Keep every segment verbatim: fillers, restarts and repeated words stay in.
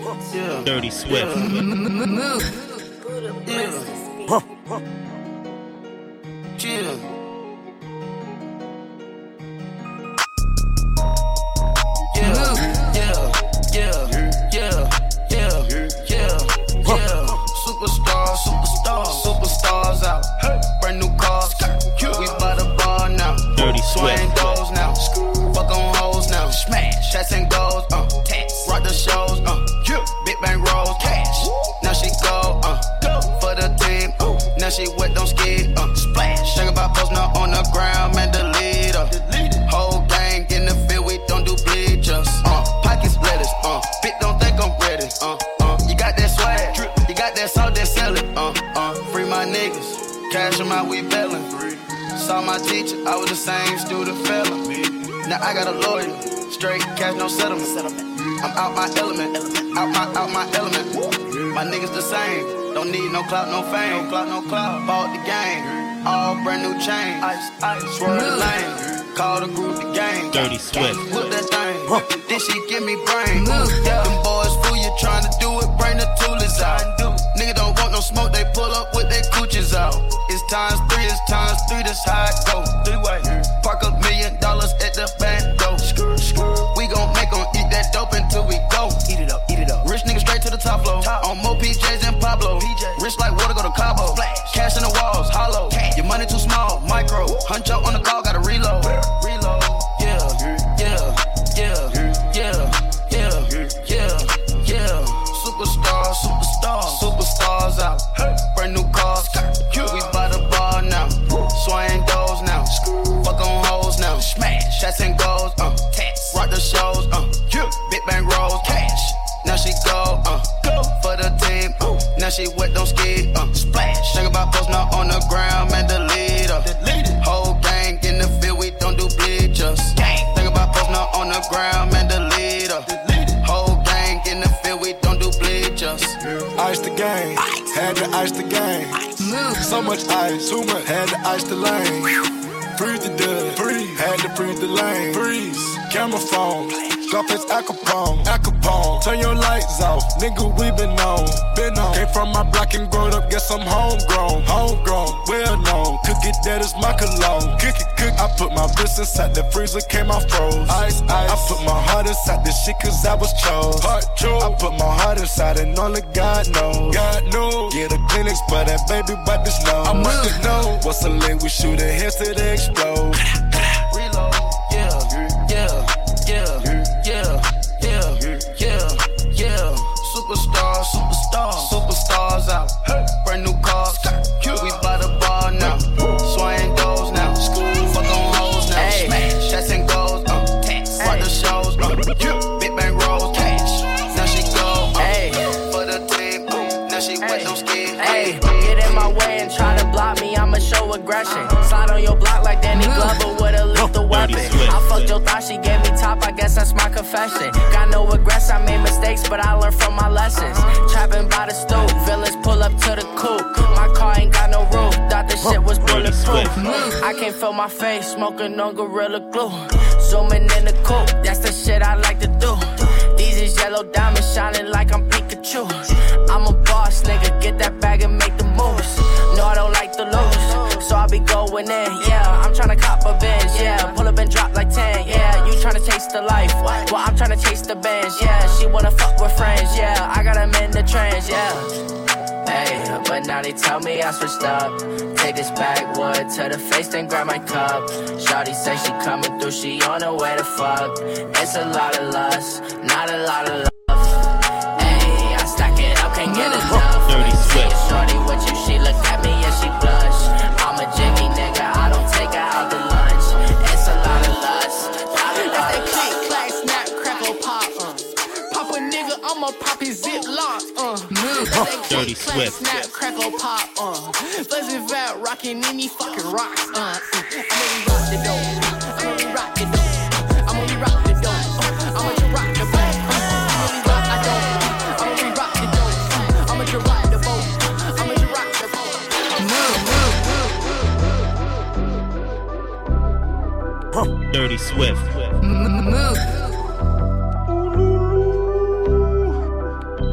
Yeah. Dirty Swift. Yeah. Huh. Chill. Yeah, yeah, yeah, yeah, yeah, yeah, yeah. Superstar, superstar, superstars out. Brand new cars, we by the bar now. Dirty Swift. Swaying doors now. Fuck on hoes now. Smash, shots and goals, uh. Rock the shows, uh. Big bang rolls, cash. Now she go, uh. For the team, uh. Now she wet, don't skid, uh. Splash. Think about post now on the ground, man, delete her. Whole gang in the field, we don't do bleachers, uh. Pockets lettuce, uh. Bitch don't think I'm ready, uh. Uh. You got that swag, you got that salt, that sell it, uh. Uh. Free my niggas, cash them out, we bailin'. Saw my teacher, I was the same student fella. Now I got a lawyer, straight cash, no settlement. I'm out my element, out my, out my element. My niggas the same, don't need no clout, no fame. No clout, no clout, bought the game, all brand new chain. Ice, ice, swerve the lane, call the group the gang. Dirty Swift. Whip that thing, then she give me brain. Yeah. Them boys fool you trying to do it, bring the toolers out. Nigga don't want no smoke, they pull up with their coochies out. It's times three, it's times three, that's how it go. Three way, park a million dollars at the bank, go. We gon' make them eat that dope until we go. Eat it up, eat it up. Rich nigga straight to the top floor. Top. On more P Js than Pablo. P J. Rich like water, go to Cabo. Splash. Cash in the walls, hollow. Cash. Your money too small, micro. Hunch up on the call, gotta reload. Reload. Yeah, yeah, yeah, yeah, yeah, yeah, yeah. Superstar, superstar, superstars out. Brand new cars, we by the bar now. Swaying doors now. Fuck on hoes now. Smash, shots and goals, uh. Rock the shows, uh. Big bang rolls, cash. Now she go, uh. For the team, uh. Now she wet, don't skid, uh. Splash. Think about post now on the ground, man, delete her. Whole gang in the field, we don't do bleachers. Think about post now on the ground, man, delete her. Whole gang in the field, we don't do bleachers. Ice the game, had to ice the game. So much ice, too much, had to ice the lane. Freeze the dud, freeze, had to freeze the lane. Freeze, camera phone, Scarface Al Capone, Al Capone. Turn your lights off, nigga, we been on, been on. Came from my block and growed up, guess I'm homegrown, homegrown, well known. Cook it, that is my cologne. Cook it, cook. I put my wrist inside the freezer, came out froze. Ice, ice. I put my heart inside this shit cause I was chose. Heart chose. I put my heart inside and only God knows. God knows. Get a clinics, but that baby by this know. I'm with the know. What's the link? We shoot it, heads to the explode. Reload, yeah, yeah, yeah, yeah, yeah, yeah, yeah. Superstar, superstar, superstars out. Brand new cars, we by the bar now. Swaying doors now. Fuck on hoes now. Smash, shots and goals, uh. Rock the shows, uh. Big bang rolls, cash. Now she go, uh. For the team, uh. Now she wet, don't skid. Hey, get in my way and try to block me, I'ma show aggression. Slide on your block like Danny Glover with a lethal weapon. I fucked your thought, she gave me top, I guess that's my confession. Got no regrets, I made mistakes, but I learned from my lessons. Trapping by the stove, villains pull up to the coupe. My car ain't got no roof, thought this shit was bulletproof. I can't feel my face, smoking on Gorilla Glue. Zooming in the coupe, that's the shit I like to do. These is yellow diamonds shining like I'm Pikachu. I'm a boss, nigga, get that bag and make the moves. No, I don't like to lose, so I be going in, yeah. I'm tryna cop a Benz, yeah. Pull up and drop like ten, yeah. You tryna taste the life, well, I'm tryna chase the Benz, yeah. She wanna fuck with friends, yeah. I got them in the trends, yeah. Hey, but now they tell me I switched up. Take this backwood to the face, then grab my cup. Shawty say she coming through, she on her way to fuck. It's a lot of lust, not a lot of love. Hey, I stack it up, can't get enough. Dirty Swift. Shorty with you, she look at me and she blush. I'm a Jimmy nigga, I don't take her out to lunch. It's a lot of lust, not a lot of click, clack, snap, crackle, pop, uh. Pop a nigga, I'ma pop his zip lock, uh. Dirty Swift. Snap, crackle, pop, uh. Fuzzy vat, rockin' any fucking rocks, uh. I'ma rock the dope, I'ma rock the dope, I'ma rock the dope, I'ma rock the boat, I'ma rock I don't, I'ma rock the dope, I'ma rock the boat, I'ma rock the boat. Dirty Swift.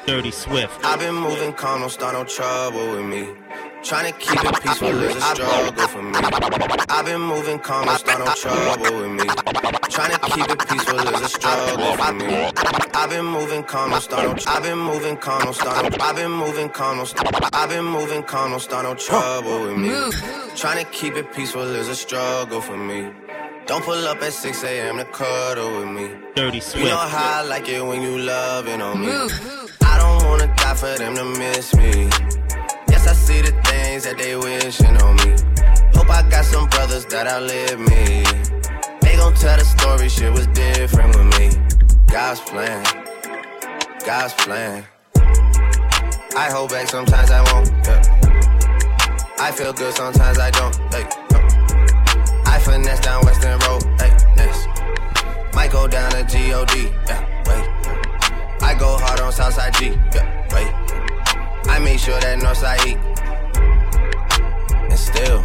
Dirty Swift. I've been moving calm, don't start no trouble with me. Trying to keep it peaceful is a struggle for me. I've been moving calm, don't start no trouble with me. Trying to keep it peaceful is a struggle for me. I've been moving calm, don't start no. I've been moving calm, don't start no. I've been moving calm, don't start. I've been moving calm, don't start no trouble with me. Trying to keep it peaceful is a struggle for me. Don't pull up at six a.m. to cuddle with me. Dirty Swift. You know how I like it when you loving on me. I don't wanna die for them to miss me. Yes, I see the things that they wishing on me. Hope I got some brothers that outlive me. They gon' tell the story, shit was different with me. God's plan, God's plan. I hold back, sometimes I won't, yeah. I feel good, sometimes I don't, hey, no. I finesse down Western Road, hey, next. Might go down to G O D, yeah, wait. I go hard on Southside G, yeah, wait. I make sure that Northside eat. And still,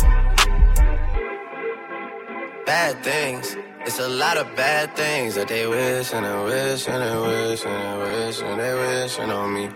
bad things. It's a lot of bad things that they wish and they wish and they wish and they wish and they wishing on me.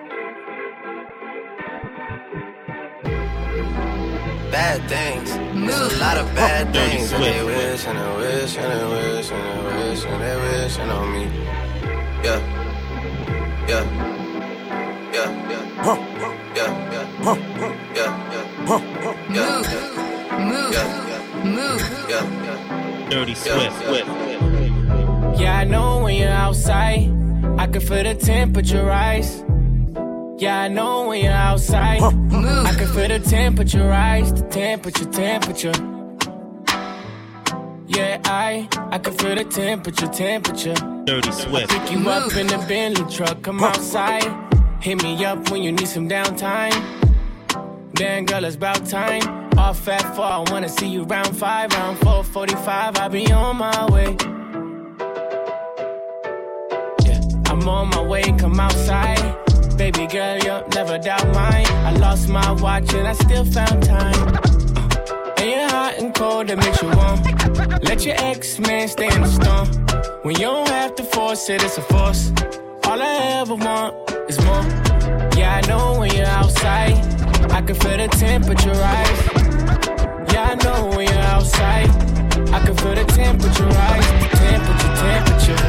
Bad things. It's a lot of bad things that they wish and they wish and they wish and they wish and they wishing on me. Yeah. Yeah. Yeah, yeah, huh. yeah, yeah, huh. yeah, yeah, huh. yeah, yeah, move, yeah, move, yeah, yeah. Dirty Swift. Yeah, yeah, I know when you're outside, I can feel the temperature rise. Yeah, I know when you're outside, huh. move. I can feel the temperature rise, the temperature, temperature. Yeah, I, I can feel the temperature, temperature. Dirty Swift. Pick you move. Up in the Bentley truck, come huh. outside. Hit me up when you need some downtime. Damn, girl, it's about time. Off at four, I wanna see you round five. Round four forty-five, I'll be on my way. Yeah, I'm on my way, come outside. Baby girl, you'll never doubt mine. I lost my watch and I still found time. Uh, and you're hot and cold, that makes you warm. Let your ex-man stay in the storm. When you don't have to force it, it's a force. All I ever want is more. Yeah, I know when you're outside, I can feel the temperature rise. Yeah, I know when you're outside, I can feel the temperature rise. Temperature, temperature.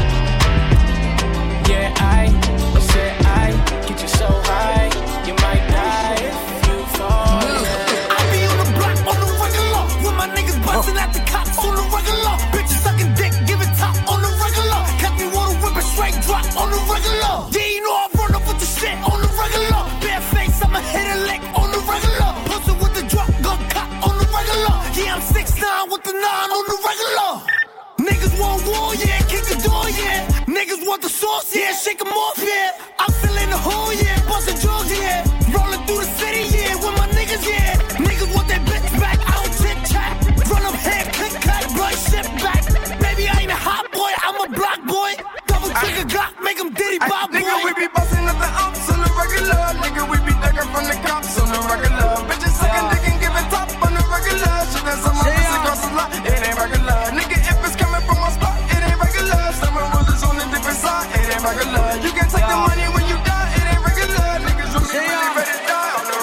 Yeah, I, I said I get you so high, you might die if you fall. Yeah. I be on the block on the regular, with my niggas busting at the cops on the regular. Bitches sucking dick, giving top on the regular. Catch me water whipping straight drop on the regular. Yeah, you know I run up with the shit on the regular. Bare face, I'ma hit a lick on the regular. Pussy with the drop, gun cop on the regular. Yeah, I'm six nine with the nine on the regular. Niggas want war, yeah, kick the door, yeah. Niggas want the sauce, yeah, shake them off, yeah. I'm still in the hole, yeah, bustin' drugs, yeah. Rolling through the city, yeah, with my niggas, yeah. Niggas want that bitch back, I don't chit-chat. Run up here, click, cut, blood, shit back. Baby, I ain't a hot boy, I'm a block boy. Double trigger Glock, make them diddy bop, boy. Nigga, we be bustin' up the ops on the regular. Nigga, we be ducking from the cops on the regular. Bitches sucking dick and giving top on the regular. Shit, that's some other shit across the lot, it ain't regular. Nigga, if it's coming from my spot, it ain't regular. Some rulers on a different side, it ain't regular. You can take the money when you die, it ain't regular. Niggas really, really ready to die on the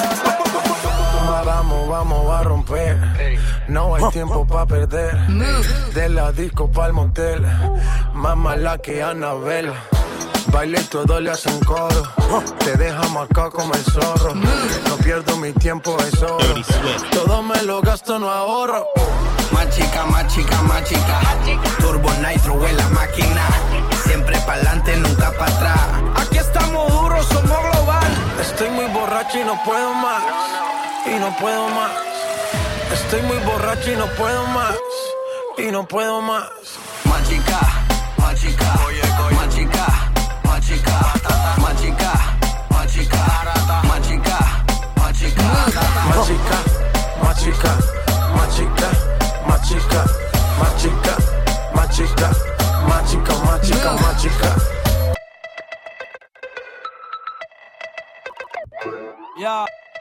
regular. Vamos, vamos a romper. No hay tiempo pa' perder. De la disco pa'l motel. Más mala que Anabel. Baile todo le hacen coro. Te deja marcado como el zorro. No pierdo mi tiempo, es oro. Todo me lo gasto, no ahorro. Más chica, más chica, más chica. Turbo Nitro en la máquina. Siempre pa'lante, nunca pa' atrás. Aquí estamos duros, somos global. Estoy muy borracho y no puedo más. Y no puedo más. Estoy muy borracho y no puedo más. Y no puedo más. Más chica, más chica. Más chica, más chica. Más chica, más chica. Más chica, más chica. Más chica, más chica. Más chica, más chica. Más chica, más chica. Más chica, más chica, más chica. Yeah.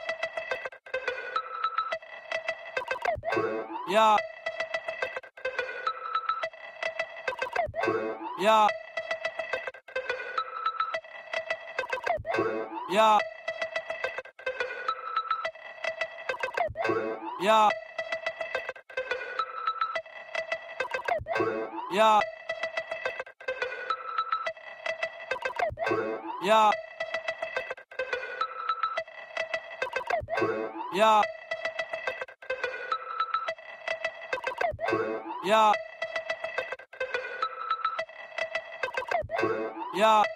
Yeah. Yeah. Yeah. Yeah. Yeah. Yeah. Yeah. Yeah. Yeah.